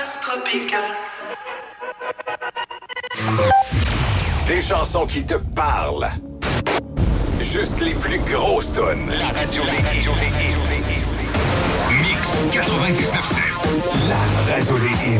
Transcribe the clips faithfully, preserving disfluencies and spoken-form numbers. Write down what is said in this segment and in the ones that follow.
reste tropical. Des chansons qui te parlent. Juste les plus grosses tonnes. La radio, la radio, les hits. Mix quatre-vingt-dix-neuf sept. La radio des hits.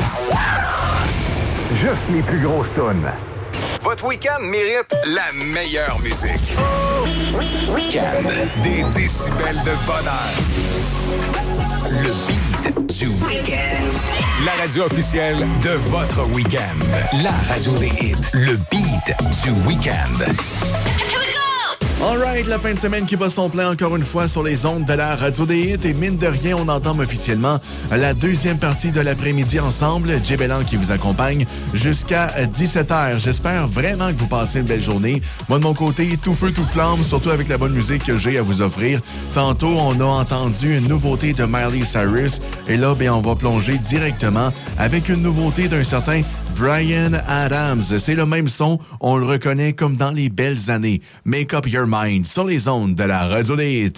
Juste les plus grosses tonnes. Votre week-end mérite la meilleure musique. Week-end. Des décibels de bonheur. Le beat du week-end. La radio officielle de votre week-end. La radio des hits. Le beat du week-end. All right, la fin de semaine qui va son plein encore une fois sur les ondes de la radio des hits. Et mine de rien, on entame officiellement la deuxième partie de l'après-midi ensemble. Jay Bellan qui vous accompagne jusqu'à dix-sept heures. J'espère vraiment que vous passez une belle journée. Moi, de mon côté, tout feu, tout flamme, surtout avec la bonne musique que j'ai à vous offrir. Tantôt, on a entendu une nouveauté de Miley Cyrus. Et là, ben, on va plonger directement avec une nouveauté d'un certain Bryan Adams. C'est le même son, on le reconnaît comme dans les belles années. Make Up Your Mind sur les ondes de la radio des hits.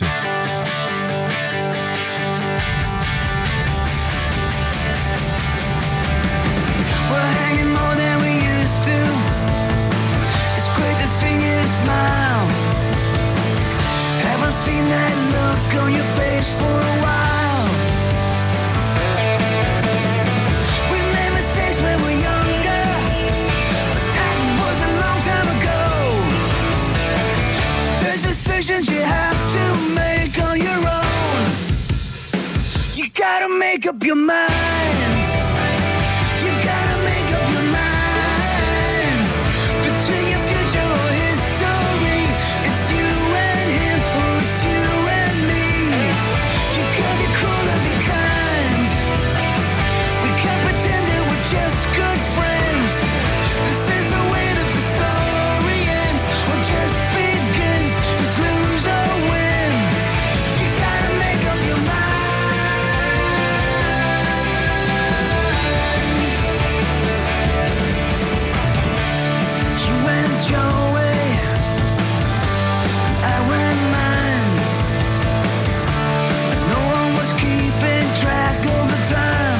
You have to make on your own. You gotta make up your mind. You gotta make up your mind. Between your future or history, it's you and him or it's you and me. You can be cruel or be kind. We can't pretend that we're just good friends. This is the way that the story ends or just begins. It's lose or win. You gotta make up your mind. You went your way, I went mine. No one was keeping track of the time.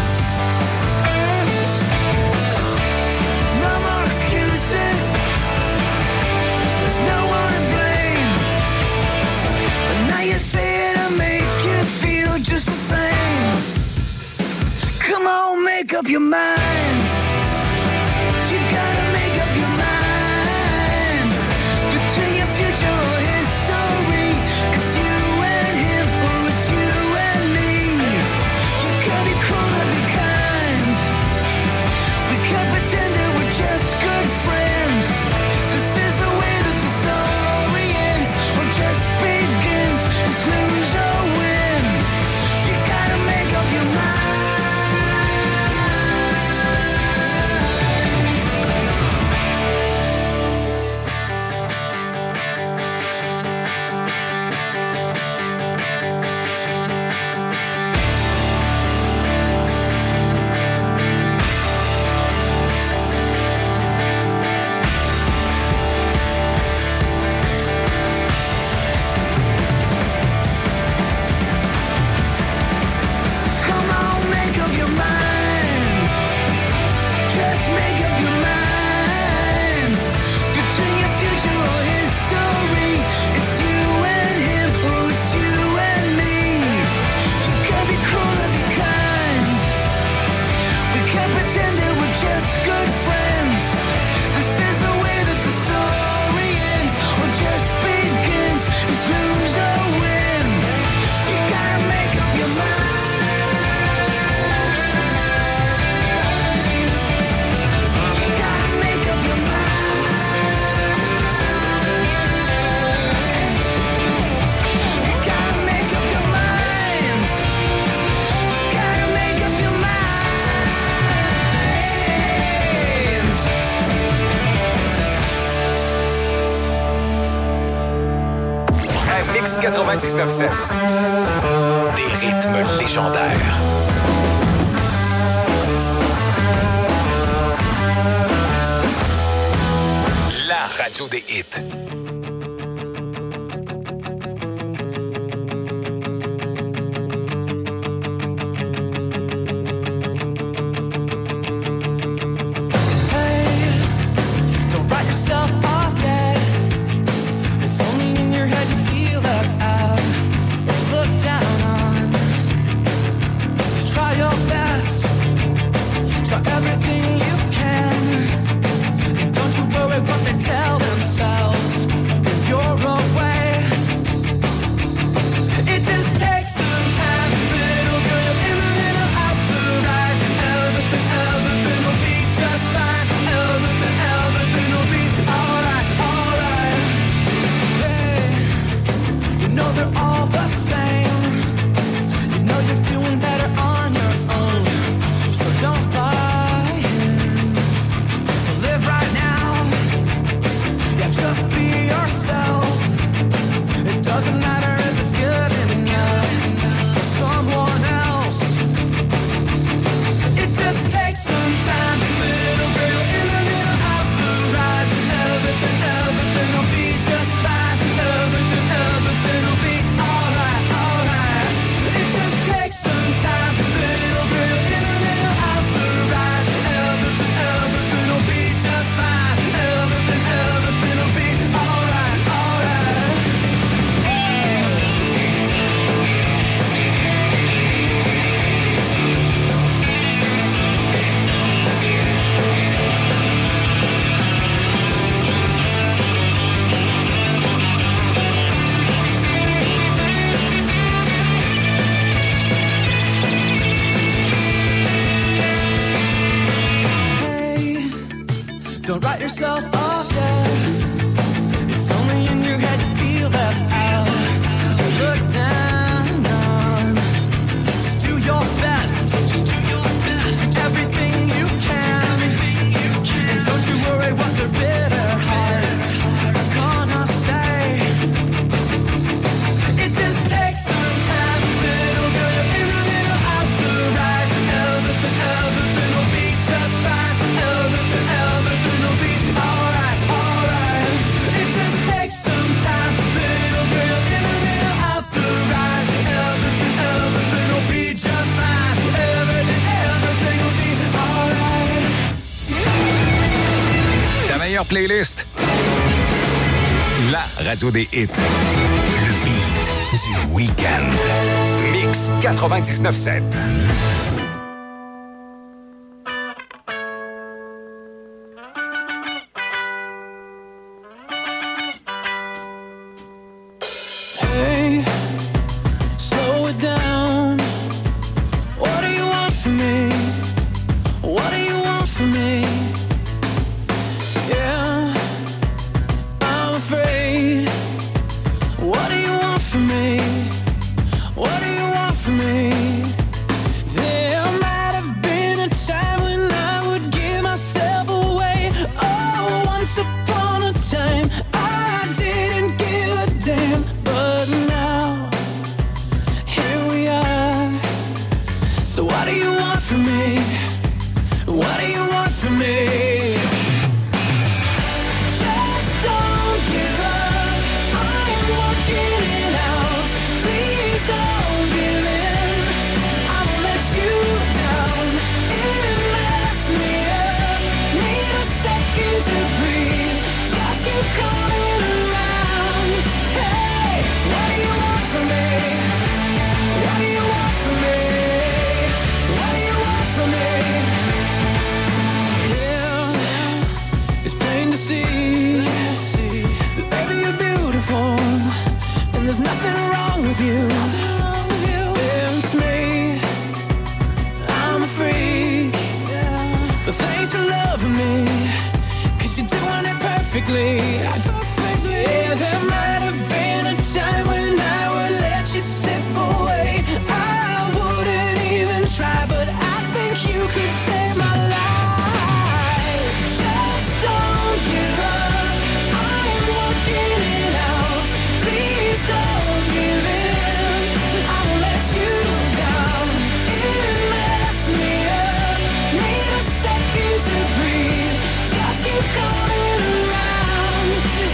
No more excuses. There's no one to blame. But now you say it and make you feel just the same. Come on, make up your mind. You gotta make up your mind. Between your future or history, it's you and him or it's you and me. You can be cruel or be kind. We can't pretend that we're just good friends. This is the way that the story ends or just begins. It's lose or win. You gotta make up your mind. Come on, make up your mind. Just make up your mind. Between your future or history, it's you and him or it's you and me. You can be cruel or be kind. We can't pretend that we're just good friends. This is the way that the story ends or just begins. It's lose or win. You gotta make up your mind. You gotta make up your mind. You gotta make up your mind. You gotta make up your mind. Un mix quatre-vingt-dix-neuf sept. Des rythmes légendaires. La radio des hits. your best. Try everything you can. And don't you worry what they tell themselves when you're away. It just takes some time, little girl. In a little out the right. Everything, everything will be just fine. Everything, everything will be alright, alright. Hey, you know they're all the same. You know you're doing better on your own. So don't buy in. Live right now. Yeah, just be yourself. It doesn't matter if it's good enough for someone else. It just takes some time, little girl. In a little out the right. Everything, everything will be just fine. Everything, everything will be alright, alright. It just takes some time, little girl. In a little out the right. Everything, everything will be just fine. Everything, everything will be alright, alright. Hey, don't write yourself off yet. It's only in your head you feel left out or look down on. Just do your best. Do everything you can. And don't you worry what their bitter hearts are gonna say. It just takes some time, little girl. In a little out the right. Everything, everything will be just fine. Everything, everything will be alright, alright. It just takes some time, little girl. In a little out the right. Everything, everything will be just fine. Everything, everything will be alright. Ta meilleure playlist? La radio des hits. Le beat du week-end. Mix quatre-vingt-dix-neuf sept. Hey, slow it down. What do you want from me? What do you want from me? Yeah, I'm afraid. What do you want from me? What do you want from me? There might have been a time when I would give myself away. Oh, once upon a time I didn't give a damn. But now, here we are. So what do you want from me? What do you want from me? Just don't give up. I am working it out. Please don't give in. I won't let you down. It messed me up. Need a second to breathe. Just keep coming around. Hey, what do you want from me? What do you want from me? What do you want from me? Yeah, it's plain to see that baby you're beautiful, and there's nothing wrong with you. It's me, I'm a freak, but thanks for loving me, 'cause you're doing it perfectly. Yeah, there might have been a time when I would let you slip away. I wouldn't even try, but I think you could save my life. Just don't give up. I am working it out. Please don't give in. I won't let you down. It messed me up. Need a second to breathe. Just keep coming around.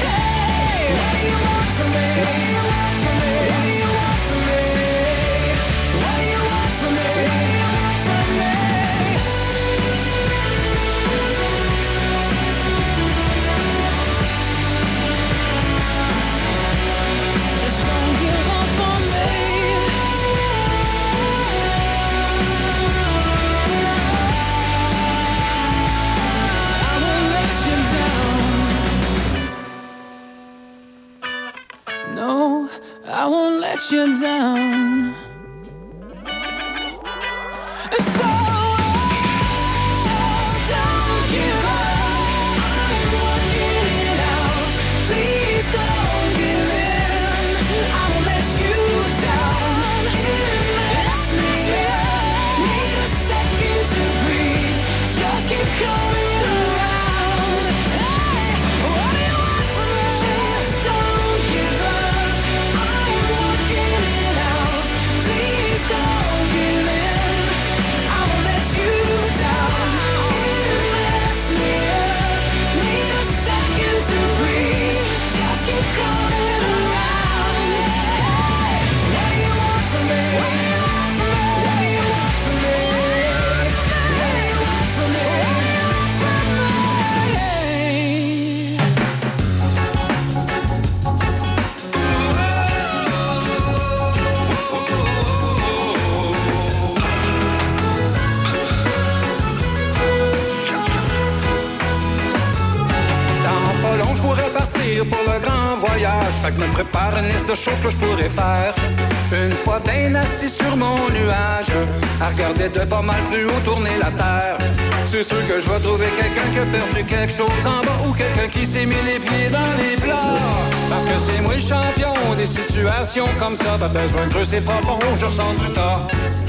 Fait que me prépare une liste de choses que je pourrais faire. Une fois bien assis sur mon nuage, à regarder de pas mal plus haut tourner la terre. C'est sûr que je vais trouver quelqu'un qui a perdu quelque chose en bas, ou quelqu'un qui s'est mis les pieds dans les plats. Parce que c'est moi le champion des situations comme ça. Pas besoin de creuser profond, je ressens du temps.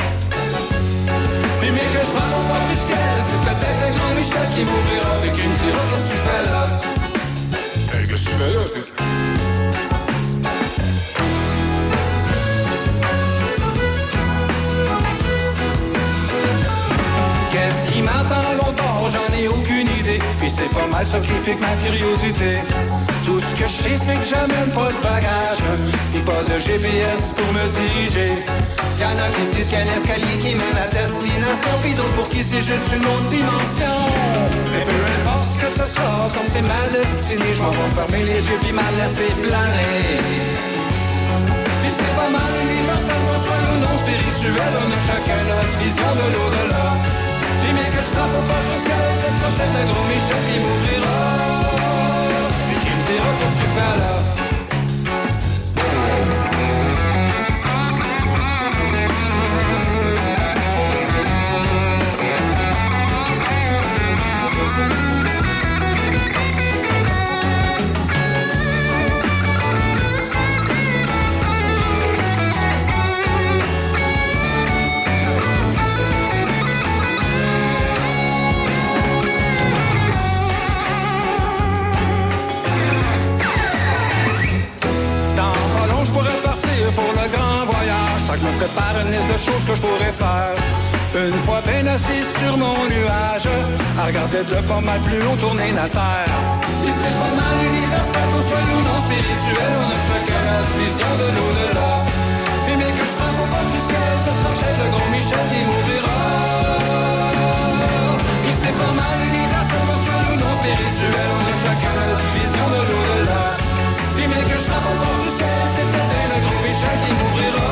Puis mais que je frappe au bord du ciel, c'est peut-être le grand Michel qui m'ouvrira et qui me dira qu'est-ce que tu fais là. Hey, qu'est-ce que tu fais là, t'es... Qu'est-ce qui m'attend longtemps, j'en ai aucune idée. Puis c'est pas mal ça qui pique ma curiosité. Tout ce que je sais c'est que j'amène pas de bagage, puis pas de G P S pour me diriger. Y'en a qui disent qu'il y a un escalier qui mène à destination, puis d'autres pour qui c'est juste une autre dimension. Mais peu importe ce que ce sera, comme c'est ma destinée, je m'en vais fermer les yeux puis m'en laisser planer. Puis c'est pas mal universel, qu'on soit ou non spirituel, on a chacun notre vision de l'au-delà. Puis mais que je frappe au pas du ciel, ce sera peut-être le gros Michel qui m'ouvrira. Puis qui me dira qu'est-ce que tu fais là. Je me prépare une liste de choses que je pourrais faire. Une fois bien assis sur mon nuage, à regarder de pas mal plus haut tourner la terre. Et c'est pas mal universel, qu'on soit ou non spirituel, on a chacun notre vision de l'au-delà. Et mais que je frappe au bas du ciel, ce sera peut-être le gros Michel qui m'ouvrira. Et c'est pas mal universel, qu'on soit ou non spirituel, on a chacun notre vision de l'au-delà. Et mais que je frappe au bas du ciel, c'est peut-être le gros Michel qui m'ouvrira.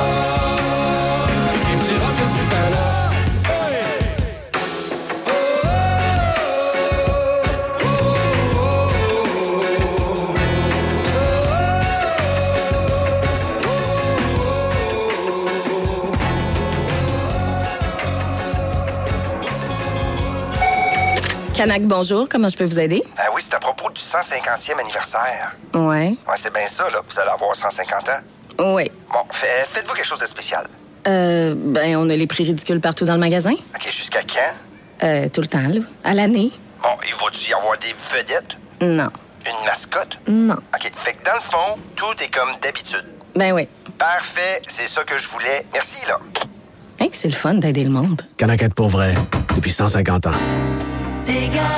Canac, bonjour. Comment je peux vous aider? Ah oui, c'est à propos du cent cinquantième anniversaire. Ouais. Ouais, c'est bien ça, là. Vous allez avoir cent cinquante ans. Ouais. Bon, fait, faites-vous quelque chose de spécial? Euh, ben, on a les prix ridicules partout dans le magasin. OK, jusqu'à quand? Euh, tout le temps, là. À l'année. Bon, il va-tu y avoir des vedettes? Non. Une mascotte? Non. OK, fait que dans le fond, tout est comme d'habitude. Ben oui. Parfait, c'est ça que je voulais. Merci, là. Hey, que c'est le fun d'aider le monde. Canaquette pour vrai, depuis cent cinquante ans. Des gars